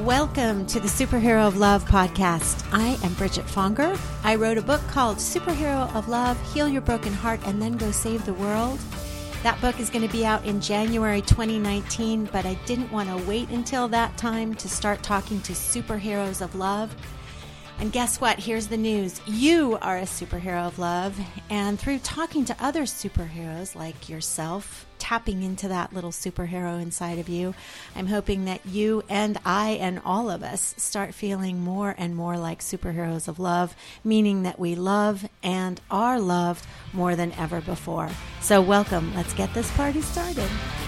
Welcome to the Superhero of Love podcast. I am Bridget Fonger. I wrote a book called Superhero of Love, Heal Your Broken Heart, and Then Go Save the World. That book is going to be out in January 2019, but I didn't want to wait until that time to start talking to superheroes of love. And guess what? Here's the news. You are a superhero of love, and through talking to other superheroes like yourself, tapping into that little superhero inside of you, I'm hoping that you and I and all of us start feeling more and more like superheroes of love, meaning that we love and are loved more than ever before. So welcome. Let's get this party started.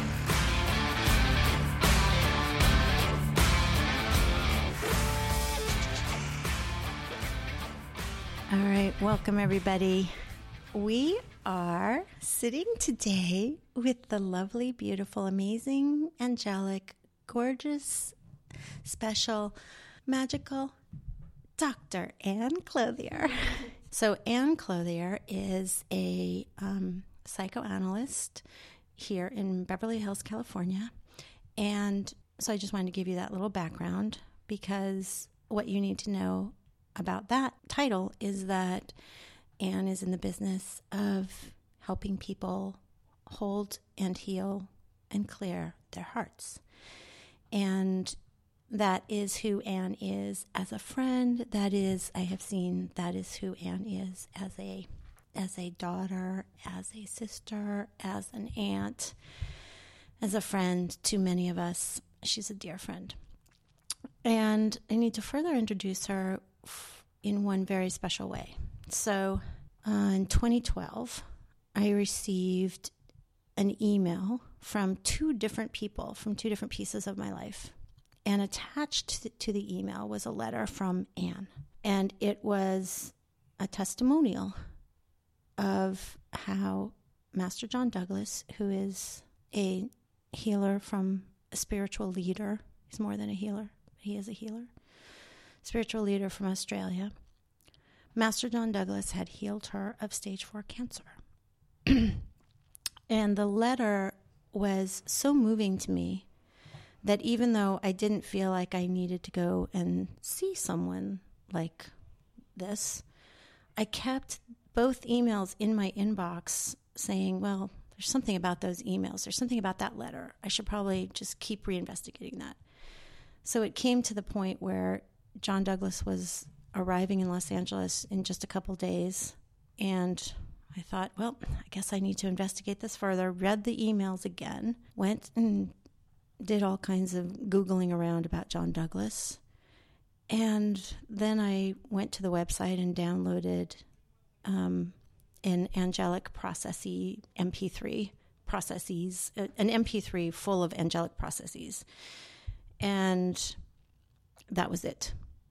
All right, welcome everybody. We are sitting today with the lovely, beautiful, amazing, angelic, gorgeous, special, magical Dr. Ann Clothier. So Ann Clothier is a psychoanalyst here in Beverly Hills, California. And so I just wanted to give you that little background because what you need to know about that title is that Ann is in the business of helping people hold and heal and clear their hearts. And that is who Ann is as a friend. That is, I have seen, that is who Ann is as a daughter, as a sister, as an aunt, as a friend to many of us. She's a dear friend. And I need to further introduce her in one very special way. So in 2012, I received an email from two different people from two different pieces of my life. And attached to the email was a letter from Ann. And it was a testimonial of how Master John Douglas, who is a healer from a spiritual leader, he's more than a healer, he is a healer, spiritual leader from Australia, Master John Douglas had healed her of stage 4 cancer. And the letter was so moving to me that even though I didn't feel like I needed to go and see someone like this, I kept both emails in my inbox saying, well, there's something about those emails. There's something about that letter. I should probably just keep reinvestigating that. So it came to the point where John Douglas was arriving in Los Angeles in just a couple days, and I thought, well, I guess I need to investigate this further, read the emails again, went and did all kinds of Googling around about John Douglas, and then I went to the website and downloaded an angelic processy MP3 processes, an MP3 full of angelic processes, and that was it.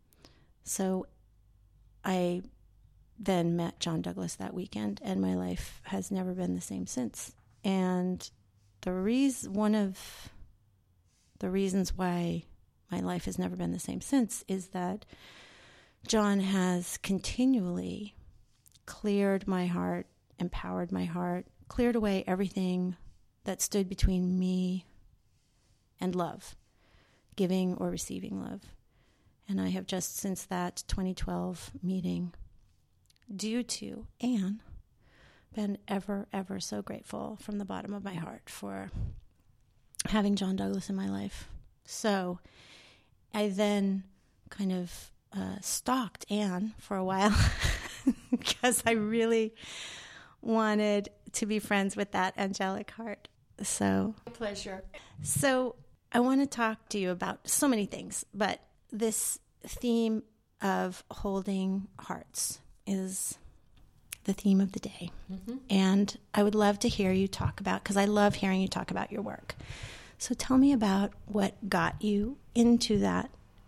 So I then met John Douglas that weekend, and my life has never been the same since. And one of the reasons why my life has never been the same since is that John has continually cleared my heart, empowered my heart, cleared away everything that stood between me and love, giving or receiving love. And I have just, since that 2012 meeting, due to Ann, been ever, ever so grateful from the bottom of my heart for having John Douglas in my life. So I then kind of stalked Ann for a while because I really wanted to be friends with that angelic heart. So, pleasure. So I want to talk to you about so many things, but this theme of holding hearts is the theme of the day. Mm-hmm. And I would love to hear you talk about, because I love hearing you talk about your work. So tell me about what got you into that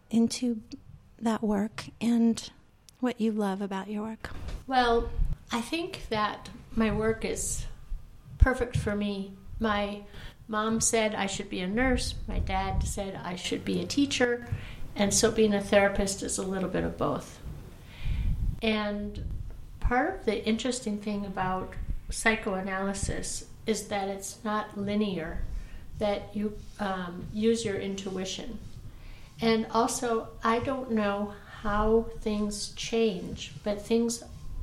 work and what you love about your work. Well, I think that my work is perfect for me. My mom said I should be a nurse. My dad said I should be a teacher. And so being a therapist is a little bit of both. And part of the interesting thing about psychoanalysis is that it's not linear, that you use your intuition. And also, I don't know how things change, but things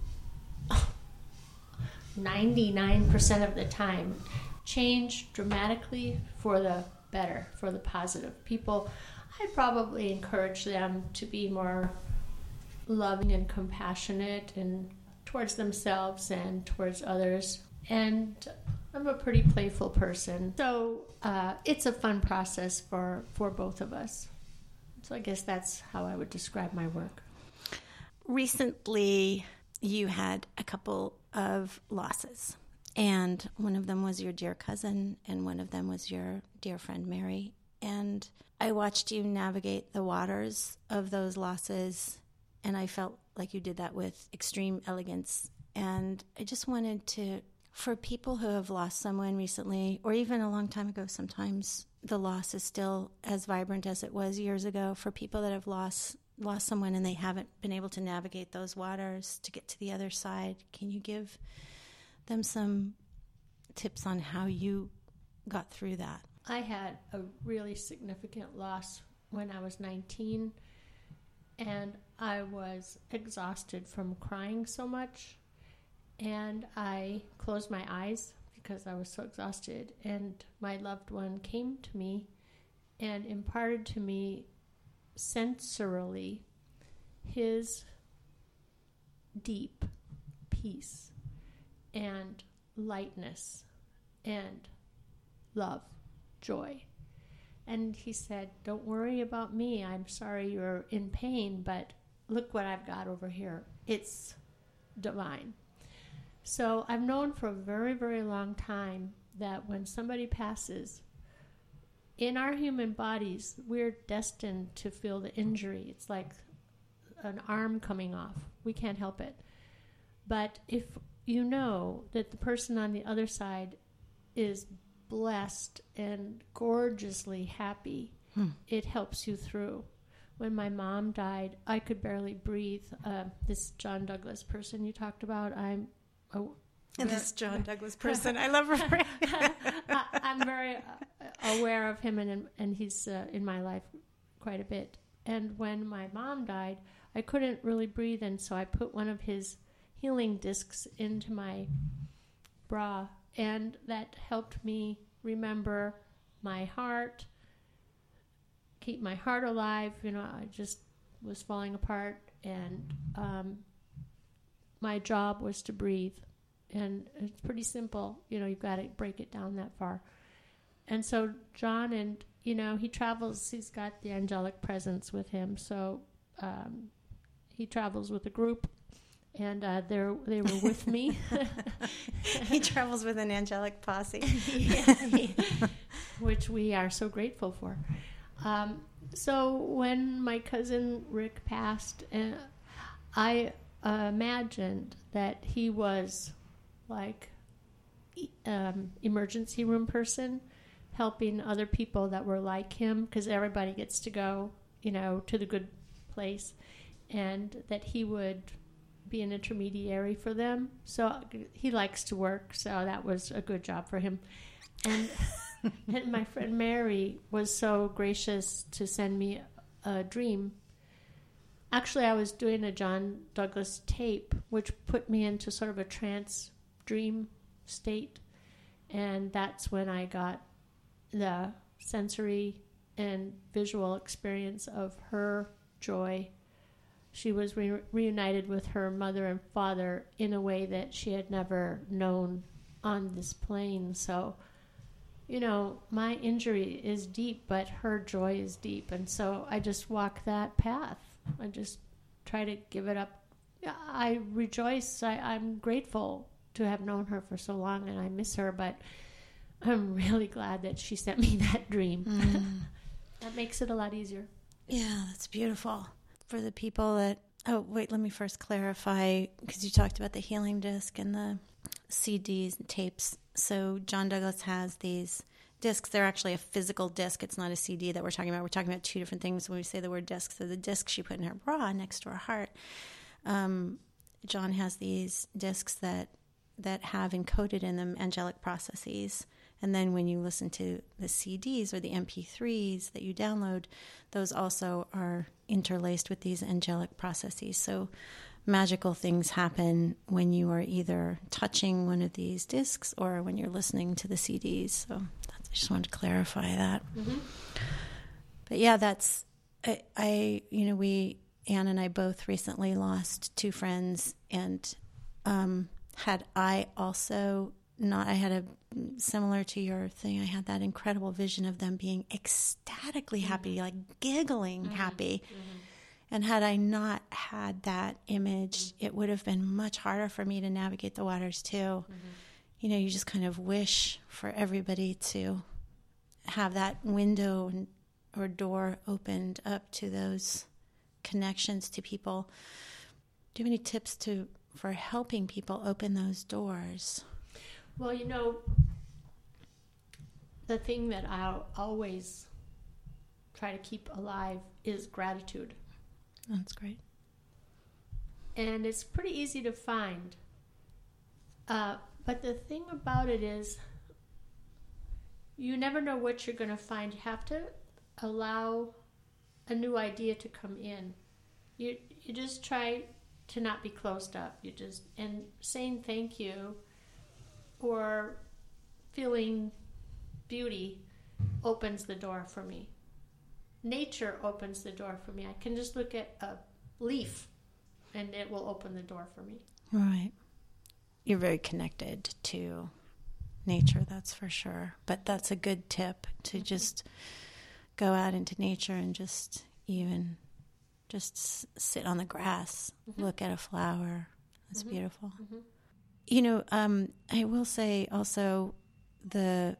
99% of the time change dramatically for the better, for the positive. People, I'd probably encourage them to be more loving and compassionate and towards themselves and towards others. And I'm a pretty playful person, so it's a fun process for both of us. So I guess that's how I would describe my work. Recently, you had a couple of losses, and one of them was your dear cousin, and one of them was your dear friend Mary. And I watched you navigate the waters of those losses, and I felt like you did that with extreme elegance. And I just wanted to, for people who have lost someone recently, or even a long time ago, sometimes the loss is still as vibrant as it was years ago. For people that have lost someone and they haven't been able to navigate those waters to get to the other side, can you give them some tips on how you got through that? I had a really significant loss when I was 19, and I was exhausted from crying so much, and I closed my eyes because I was so exhausted, and my loved one came to me and imparted to me sensorily his deep peace and lightness and love, joy. And he said, "Don't worry about me. I'm sorry you're in pain, but look what I've got over here. It's divine." So I've known for a very, very long time that when somebody passes, in our human bodies, we're destined to feel the injury. It's like an arm coming off. We can't help it. But if you know that the person on the other side is blessed and gorgeously happy, it helps you through. When my mom died, I could barely breathe. This John Douglas person you talked about, This John Douglas person, I love her. I'm very aware of him, and he's in my life quite a bit. And when my mom died, I couldn't really breathe, and so I put one of his healing discs into my bra, and that helped me remember my heart, keep my heart alive. I just was falling apart, and my job was to breathe. And it's pretty simple. You've got to break it down that far. And so John, and, he travels. He's got the angelic presence with him. So he travels with a group, and they were with me. He travels with an angelic posse. Which we are so grateful for. So when my cousin Rick passed, I imagined that he was like emergency room person helping other people that were like him, because everybody gets to go to the good place, and that he would be an intermediary for them. So he likes to work, so that was a good job for him. And and my friend Mary was so gracious to send me a dream. Actually, I was doing a John Douglas tape, which put me into sort of a trance dream state, and that's when I got the sensory and visual experience of her joy. She was reunited with her mother and father in a way that she had never known on this plane. So, my injury is deep, but her joy is deep, and so I just walk that path. I just try to give it up. I rejoice. I'm grateful to have known her for so long, and I miss her, but I'm really glad that she sent me that dream. That makes it a lot easier. Yeah, that's beautiful. For the people that... Oh, wait, let me first clarify, because you talked about the healing disc and the CDs and tapes. So John Douglas has these discs. They're actually a physical disc. It's not a CD that we're talking about. We're talking about two different things when we say the word disc. So the disc she put in her bra next to her heart. John has these discs that have encoded in them angelic processes, And then when you listen to the CDs or the MP3s that you download, those also are interlaced with these angelic processes. So magical things happen when you are either touching one of these discs or when you're listening to the CDs. So I just wanted to clarify that. Mm-hmm. But yeah, that's, Anne and I both recently lost two friends, and had I had a similar to your thing, I had that incredible vision of them being ecstatically happy, like giggling happy. Mm-hmm. And had I not had that image, it would have been much harder for me to navigate the waters too. Mm-hmm. You just kind of wish for everybody to have that window or door opened up to those connections to people. Do you have any tips for helping people open those doors? Well, the thing that I'll always try to keep alive is gratitude. That's great. And it's pretty easy to find. But the thing about it is, you never know what you're going to find. You have to allow a new idea to come in. You just try to not be closed up. And saying thank you or feeling beauty opens the door for me. Nature opens the door for me. I can just look at a leaf and it will open the door for me. Right. You're very connected to nature, that's for sure. But that's a good tip to just go out into nature and just sit on the grass, look at a flower. That's beautiful. I will say also the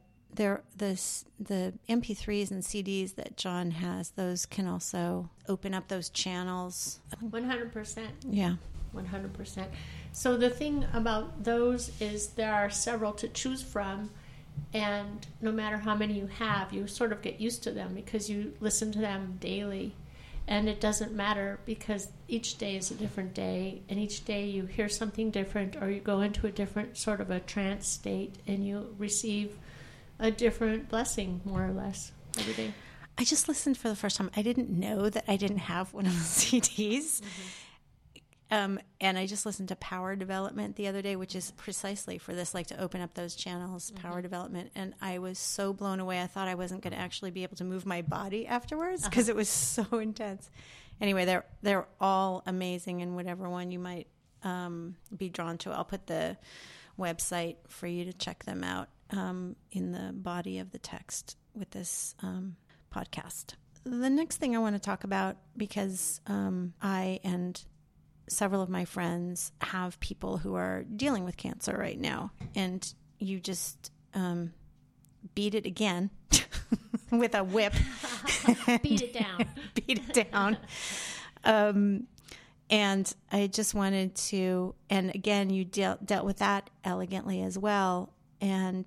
MP3s and CDs that John has, those can also open up those channels. 100%. Yeah. 100%. So the thing about those is there are several to choose from, and no matter how many you have, you sort of get used to them because you listen to them daily. And it doesn't matter because each day is a different day, and each day you hear something different, or you go into a different sort of a trance state and you receive a different blessing, more or less, every day. I just listened for the first time. I didn't know that I didn't have one of the CDs. And I just listened to Power Development the other day, which is precisely for this, like to open up those channels, Power Development. And I was so blown away. I thought I wasn't going to actually be able to move my body afterwards because it was so intense. Anyway, they're all amazing, and whatever one you might be drawn to. I'll put the website for you to check them out in the body of the text with this podcast. The next thing I want to talk about, because I and several of my friends have people who are dealing with cancer right now, and you just beat it again with a whip. Beat it down. Beat it down. And I just wanted to, and again, you dealt with that elegantly as well. And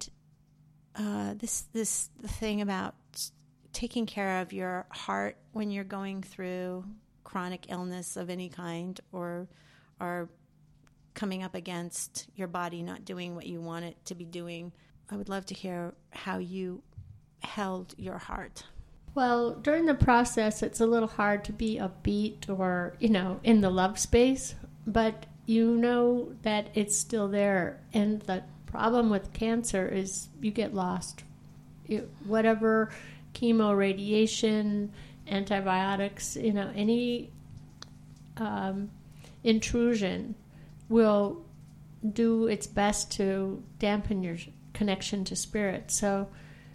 this thing about taking care of your heart when you're going through chronic illness of any kind, or coming up against your body not doing what you want it to be doing. I would love to hear how you held your heart. Well, during the process, it's a little hard to be upbeat or, in the love space, but you know that it's still there. And the problem with cancer is you get lost. Whatever chemo, radiation, antibiotics, any intrusion will do its best to dampen your connection to spirit. So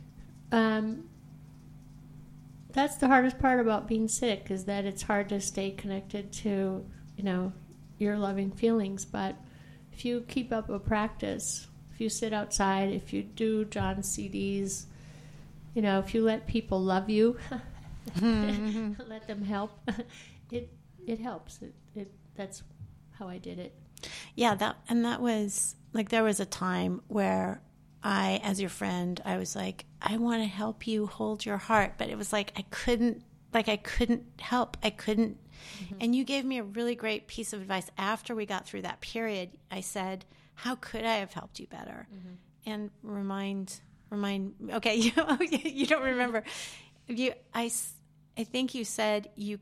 that's the hardest part about being sick, is that it's hard to stay connected to, your loving feelings. But if you keep up a practice, if you sit outside, if you do John's CDs, if you let people love you, let them help, it helps. That's how I did it. Yeah, that was like, there was a time where I, as your friend, I was like, I want to help you hold your heart, but it was like I couldn't help. I couldn't. Mm-hmm. And you gave me a really great piece of advice after we got through that period. I said, how could I have helped you better? Mm-hmm. And Okay, you don't remember. I think you said you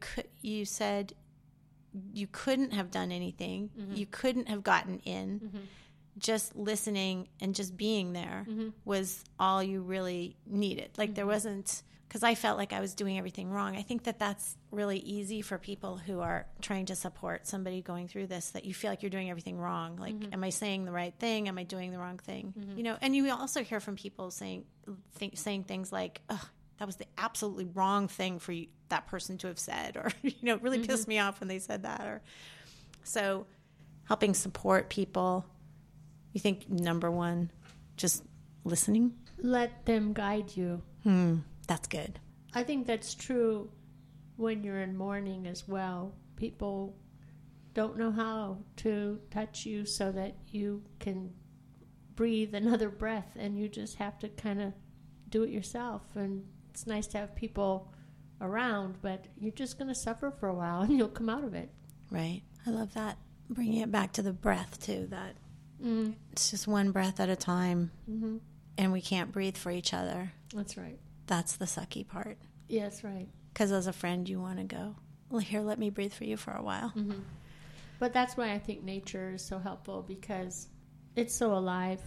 couldn't have done anything. Mm-hmm. You couldn't have gotten in. Mm-hmm. Just listening and just being there was all you really needed. Like there wasn't, because I felt like I was doing everything wrong. I think that that's really easy for people who are trying to support somebody going through this, that you feel like you're doing everything wrong. Like, am I saying the right thing? Am I doing the wrong thing? You know, and you also hear from people saying things like, "Ugh, that was the absolutely wrong thing for that person to have said," or, you know, it really pissed me off when they said that. Or so helping support people. You think number one, just listening? Let them guide you. That's good. I think that's true when you're in mourning as well. People don't know how to touch you so that you can breathe another breath, and you just have to kind of do it yourself. And it's nice to have people around, but you're just going to suffer for a while and you'll come out of it. Right. I love that. Bringing it back to the breath too, that it's just one breath at a time, and we can't breathe for each other. That's right. That's the sucky part. Yeah, that's right. Because as a friend, you want to go, well, here, let me breathe for you for a while. But that's why I think nature is so helpful, because it's so alive.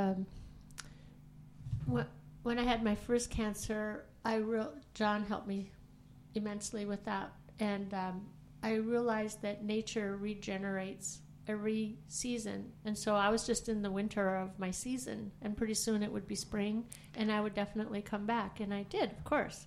When I had my first cancer, John helped me immensely with that, and I realized that nature regenerates every season. And so I was just in the winter of my season, and pretty soon it would be spring, and I would definitely come back. And I did, of course.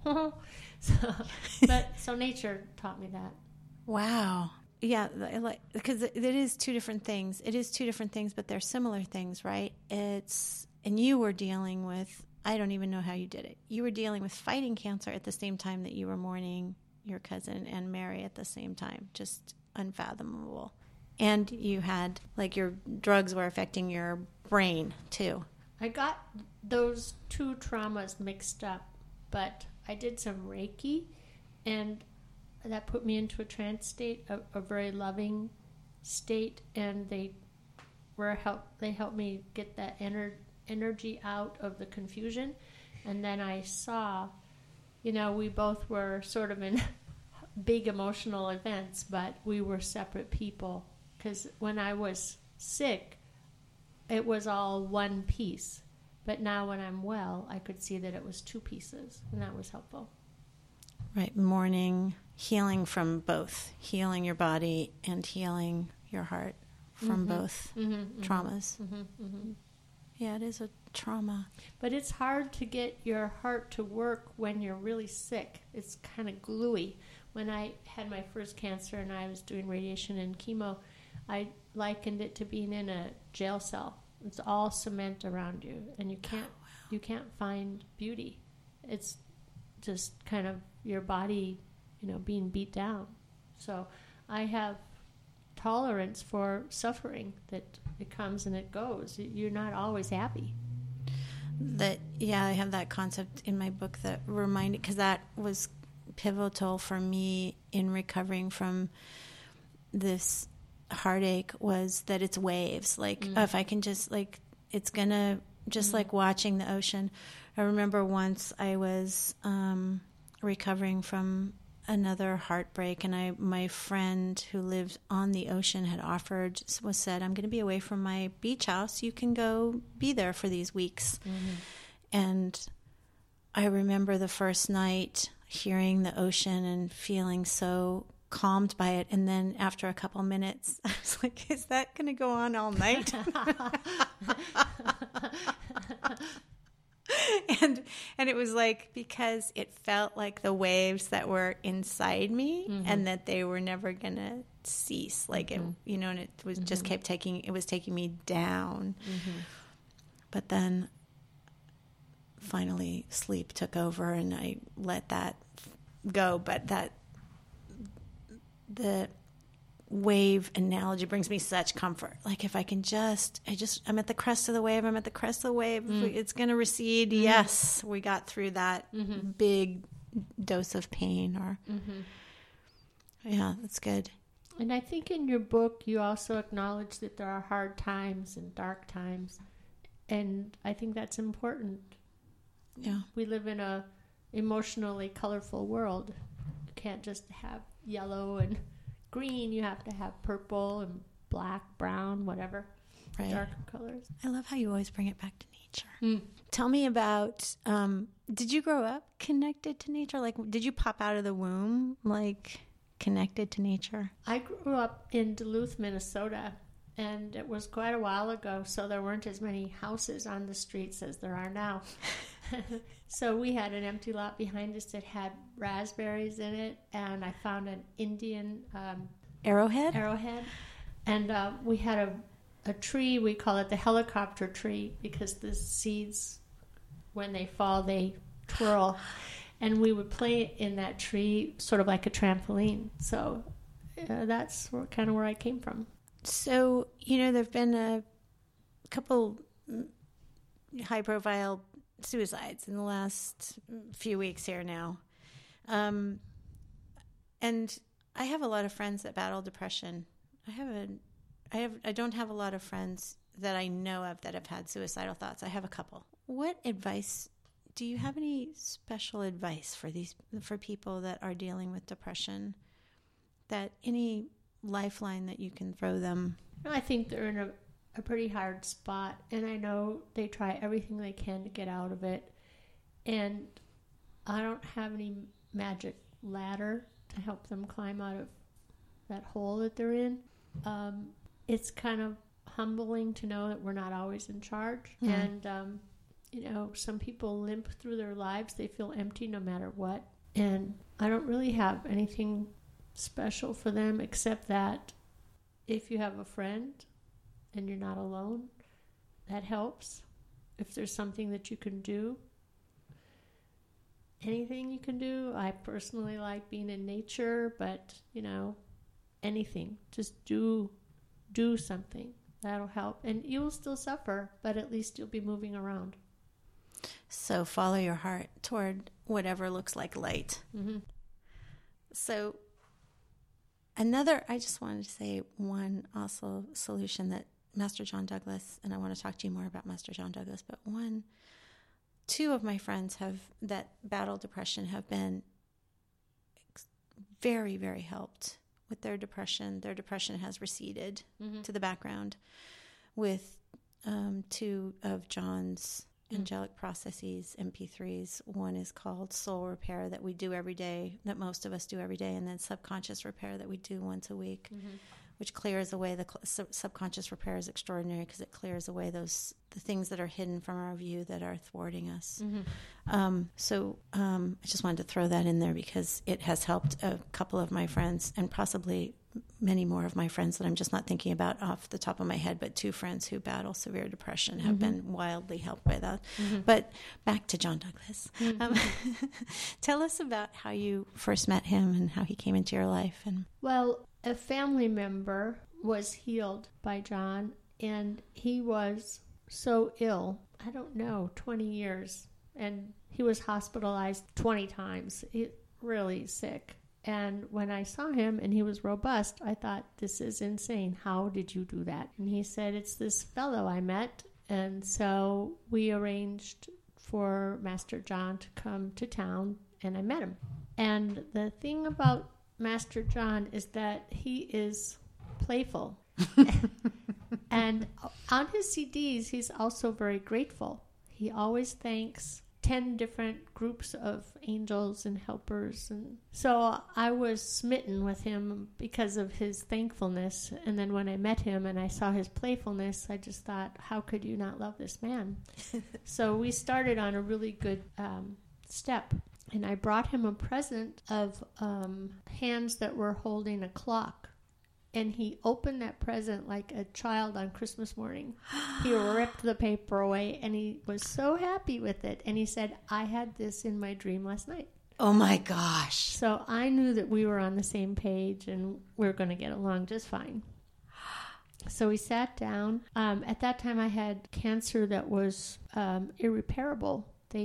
So nature taught me that. Wow. Yeah, because it is two different things. It is two different things, but they're similar things, right? And you were dealing with, I don't even know how you did it. You were dealing with fighting cancer at the same time that you were mourning your cousin and Mary at the same time. Just unfathomable. And you had, like, your drugs were affecting your brain, too. I got those two traumas mixed up, but I did some Reiki, and that put me into a trance state, a very loving state, and they helped me get that energy out of the confusion. And then I saw, we both were sort of in big emotional events, but we were separate people. Because when I was sick, it was all one piece. But now when I'm well, I could see that it was two pieces, and that was helpful. Right, mourning, healing from both, healing your body and healing your heart from both traumas. Yeah, it is a trauma. But it's hard to get your heart to work when you're really sick. It's kind of gluey. When I had my first cancer and I was doing radiation and chemo, I likened it to being in a jail cell. It's all cement around you, and you can't find beauty. It's just kind of your body, being beat down. So I have tolerance for suffering, that it comes and it goes. You're not always happy. I have that concept in my book that reminded, because that was pivotal for me in recovering from this heartache, was that it's waves. Like, if I can just, like, it's gonna, just like watching the ocean. I remember once I was recovering from another heartbreak, and my friend who lived on the ocean had said, I'm going to be away from my beach house. You can go be there for these weeks. And I remember the first night hearing the ocean and feeling so calmed by it, and then after a couple minutes I was like, is that going to go on all night? and it was like, because it felt like the waves that were inside me and that they were never going to cease, like it, and it was just it was taking me down. But then finally sleep took over and I let that go. But the wave analogy brings me such comfort. Like, if I can I'm at the crest of the wave. It's going to recede. Yes, we got through that big dose of pain. Yeah, that's good. And I think in your book, you also acknowledge that there are hard times and dark times. And I think that's important. Yeah. We live in a emotionally colorful world. You can't just have yellow and green. You have to have purple and black, brown, whatever. Right. Darker colors. I love how you always bring it back to nature. Tell me about, did you grow up connected to nature? Like, did you pop out of the womb, like, connected to nature? I grew up in Duluth, Minnesota, and it was quite a while ago, so there weren't as many houses on the streets as there are now. So we had an empty lot behind us that had raspberries in it, and I found an Indian Arrowhead? And we had a tree, we call it the helicopter tree, because the seeds, when they fall, they twirl. And we would play in that tree sort of like a trampoline. So that's kind of where I came from. So, there have been a couple high-profile suicides in the last few weeks here now. And I have a lot of friends that battle depression. I don't have a lot of friends that I know of that have had suicidal thoughts. I have a couple. What advice, do you have any special advice for people that are dealing with depression? That any lifeline that you can throw them? I think they're in a pretty hard spot, and I know they try everything they can to get out of it. And I don't have any magic ladder to help them climb out of that hole that they're in. It's kind of humbling to know that we're not always in charge. And, some people limp through their lives. They feel empty no matter what. And I don't really have anything special for them except that if you have a friend and you're not alone, that helps. If there's something that you can do, anything you can do. I personally like being in nature, but, anything. Just do something. That'll help. And you will still suffer, but at least you'll be moving around. So follow your heart toward whatever looks like light. Mm-hmm. So I just wanted to say one also solution that Master John Douglas, and I want to talk to you more about Master John Douglas, but two of my friends that battle depression have been very, very helped with their depression. Their depression has receded to the background with two of John's angelic processes, MP3s. One is called Soul Repair that we do every day, that most of us do every day, and then Subconscious Repair that we do once a week, which clears away the subconscious repair is extraordinary because it clears away the things that are hidden from our view that are thwarting us. So I just wanted to throw that in there because it has helped a couple of my friends and possibly many more of my friends that I'm just not thinking about off the top of my head, but two friends who battle severe depression have been wildly helped by that. But back to John Douglas. Tell us about how you first met him and how he came into your life. Well, a family member was healed by John, and he was so ill, 20 years, and he was hospitalized 20 times, really sick. And when I saw him and he was robust, I thought, this is insane. How did you do that? And he said, it's this fellow I met. And so we arranged for Master John to come to town, and I met him. And the thing about Master John is that he is playful. And on his CDs, he's also very grateful. He always thanks 10 different groups of angels and helpers. And so I was smitten with him because of his thankfulness. And then when I met him and I saw his playfulness, I just thought, how could you not love this man? So we started on a really good step. And I brought him a present of hands that were holding a clock. And he opened that present like a child on Christmas morning. He ripped the paper away, and he was so happy with it. And he said, I had this in my dream last night. Oh, my gosh. So I knew that we were on the same page, and we were going to get along just fine. So we sat down. At that time, I had cancer that was irreparable.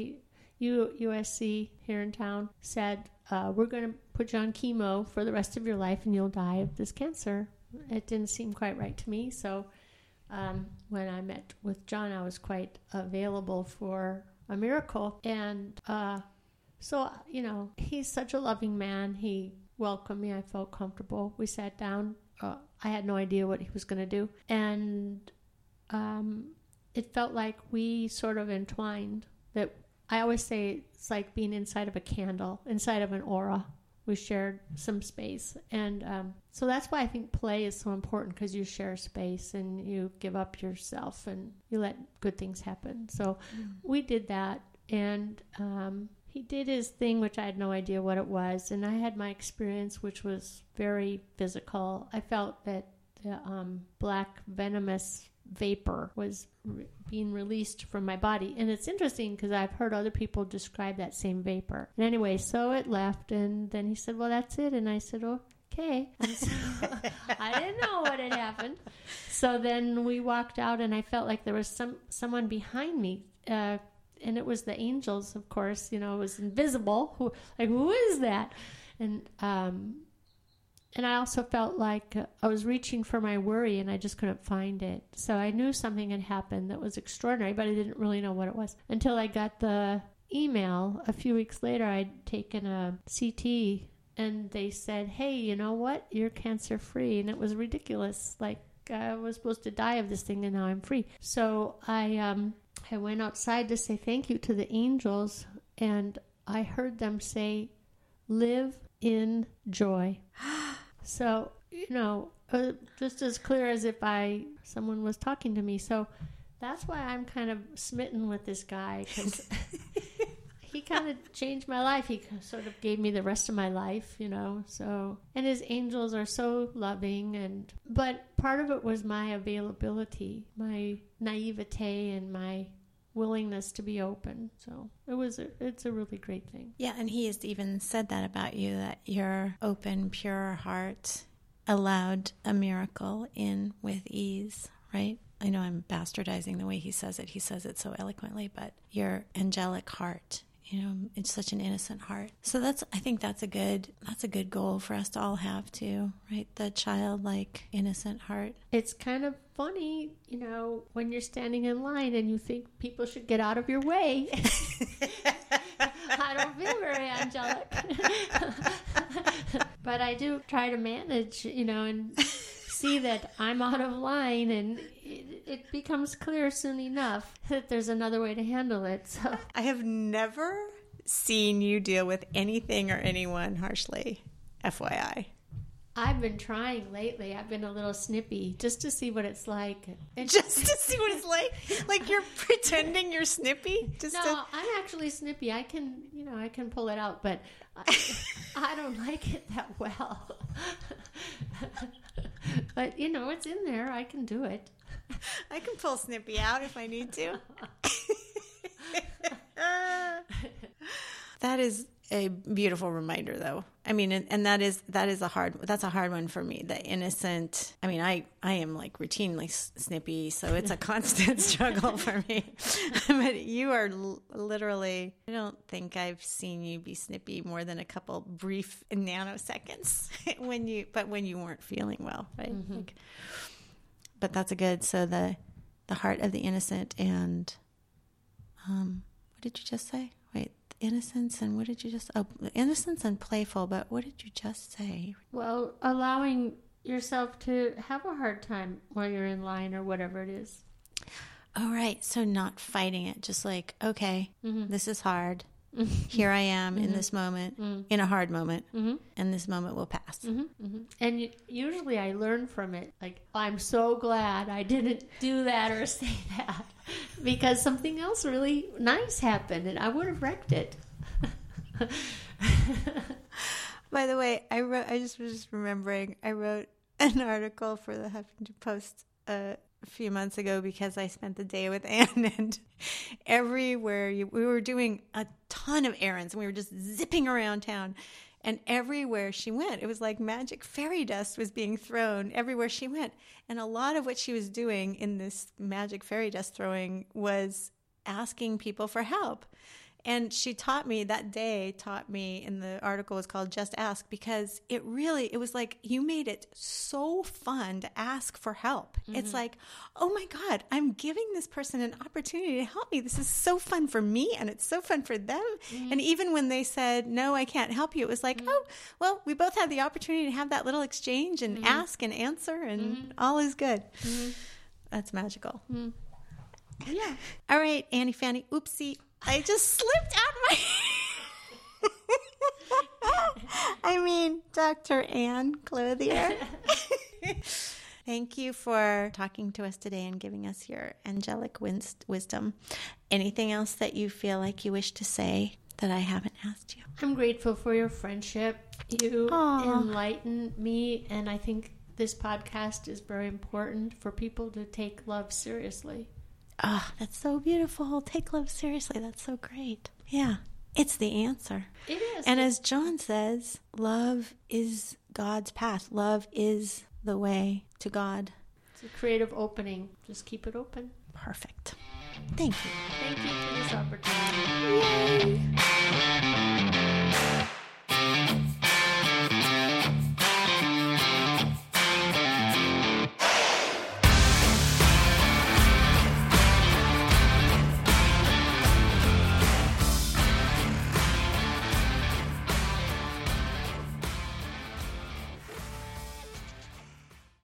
USC here in town said, we're going to put you on chemo for the rest of your life and you'll die of this cancer. It didn't seem quite right to me, so when I met with John, I was quite available for a miracle. And so, he's such a loving man. He welcomed me. I felt comfortable. We sat down. I had no idea what he was going to do. And it felt like we sort of entwined. That I always say it's like being inside of a candle, inside of an aura. We shared some space. And so that's why I think play is so important, because you share space and you give up yourself and you let good things happen. So we did that. And he did his thing, which I had no idea what it was. And I had my experience, which was very physical. I felt that the black venomous vapor was being released from my body. And it's interesting because I've heard other people describe that same vapor. And anyway, so it left, and then he said, well, that's it. And I said, okay. And so I didn't know what had happened. So then we walked out, and I felt like there was someone behind me, and it was the angels, of course. It was invisible. Who is that? And I also felt like I was reaching for my worry, and I just couldn't find it. So I knew something had happened that was extraordinary, but I didn't really know what it was until I got the email a few weeks later. I'd taken a CT, and they said, hey, you know what? You're cancer-free. And it was ridiculous. Like, I was supposed to die of this thing, and now I'm free. So I went outside to say thank you to the angels, and I heard them say, live in joy. So, just as clear as if someone was talking to me. So that's why I'm kind of smitten with this guy, because he kind of changed my life. He sort of gave me the rest of my life, so, and his angels are so loving. But part of it was my availability, my naivete, and my willingness to be open. So it's a really great thing. Yeah, and he has even said that about you, that your open, pure heart allowed a miracle in with ease, right? I know I'm bastardizing the way he says it. He says it so eloquently, but your angelic heart, it's such an innocent heart. So I think that's a good goal for us to all have too, right? The childlike, innocent heart. It's kind of funny, when you're standing in line and you think people should get out of your way. I don't feel very angelic. But I do try to manage, and see that I'm out of line, and it becomes clear soon enough that there's another way to handle it. So I have never seen you deal with anything or anyone harshly, FYI. I've been trying lately. I've been a little snippy just to see what it's like. Just to see what it's like? Like you're pretending you're snippy? I'm actually snippy. I can pull it out, but I don't like it that well. But, it's in there. I can do it. I can pull snippy out if I need to. That is a beautiful reminder, though. I mean, and that's a hard one for me. The innocent. I mean, I am like routinely snippy, so it's a constant struggle for me. But you are literally. I don't think I've seen you be snippy more than a couple brief nanoseconds when you weren't feeling well, right? Mm-hmm. But that's a good. So the heart of the innocent, and what did you just say? Wait. Innocence and what did you just... Oh, innocence and playful, but what did you just say? Well, allowing yourself to have a hard time while you're in line or whatever it is. Oh, right. So not fighting it. Just like, okay, This is hard. Here I am in this moment, in a hard moment, and this moment will pass. And usually I learn from it. Like, I'm so glad I didn't do that or say that, because something else really nice happened and I would have wrecked it. By the way, I was just remembering, I wrote an article for the Huffington Post a few months ago because I spent the day with Anne, and everywhere we were doing a ton of errands, and we were just zipping around town, and everywhere she went, it was like magic fairy dust was being thrown everywhere she went. And a lot of what she was doing in this magic fairy dust throwing was asking people for help. And she taught me in the article, was called Just Ask, because it was like, you made it so fun to ask for help. It's like, oh my God, I'm giving this person an opportunity to help me. This is so fun for me, and it's so fun for them. And even when they said, no, I can't help you, it was like, oh, well, we both had the opportunity to have that little exchange and ask and answer, and all is good. That's magical. Yeah. All right, Annie Fanny. Oopsie. I just slipped out Dr. Ann Clothier. Thank you for talking to us today and giving us your angelic wisdom. Anything else that you feel like you wish to say that I haven't asked you? I'm grateful for your friendship. You enlighten me, and I think this podcast is very important for people to take love seriously. Oh, that's so beautiful. Take love seriously. That's so great. Yeah, it's the answer. It is. And as John says, love is God's path. Love is the way to God. It's a creative opening. Just keep it open. Perfect. Thank you. Thank you for this opportunity.